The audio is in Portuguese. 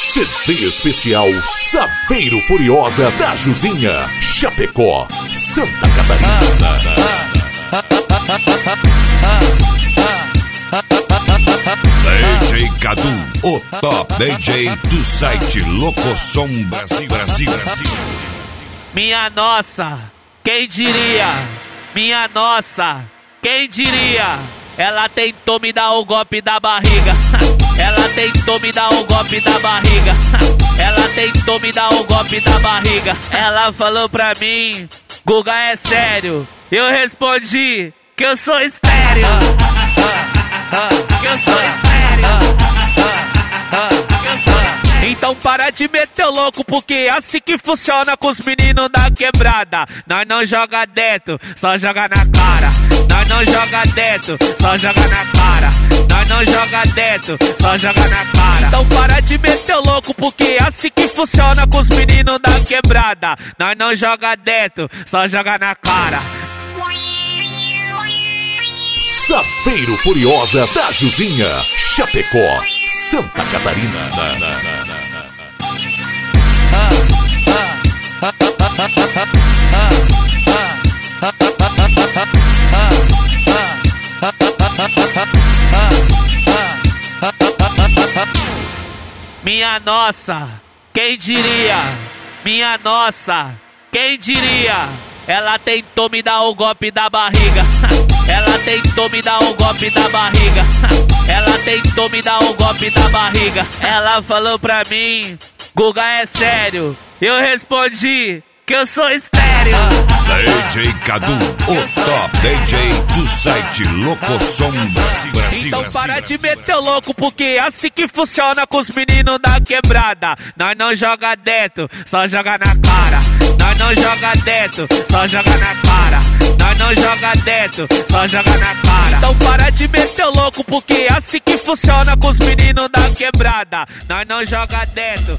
CD especial Saveiro Furiosa da Juzinha, Chapecó, Santa Catarina. DJ Cadu, o top DJ do site Locosom Brasil. Minha nossa, quem diria? Minha nossa, quem diria? Ela tentou me dar o golpe da barriga. Ela tentou me dar o golpe da barriga. Ela tentou me dar o golpe da barriga. Ela falou pra mim, Guga, é sério? Eu respondi que eu sou estéreo. Que eu sou estéreo. Então para de meter o louco, porque é assim que funciona com os meninos da quebrada. Nós não joga dentro, só joga na cara. Nós não joga dentro, só joga na cara. Nós não joga dentro, só joga na cara. Então para de meter o louco, porque é assim que funciona com os meninos da quebrada. Nós não joga dentro, só joga na cara. Saveiro Furiosa da Juzinha, Chapecó, Santa Catarina. Minha nossa, quem diria? Minha nossa, quem diria? Ela tentou me dar o golpe da barriga. Ela tentou me dar o golpe da barriga. Ela tentou me dar o golpe da barriga. Ela falou pra mim, Guga, é sério? Eu respondi que eu sou estéreo. DJ Cadu, o top DJ do site Locosom Brasil. Então para de meter o louco, porque é assim que funciona com os meninos da quebrada. Nós não joga dentro, só joga na cara. Nós não joga dentro, só joga na cara. Nós não joga dentro, só joga na cara. Então para de meter o louco, porque é assim que funciona com os meninos da quebrada. Nós não joga dentro.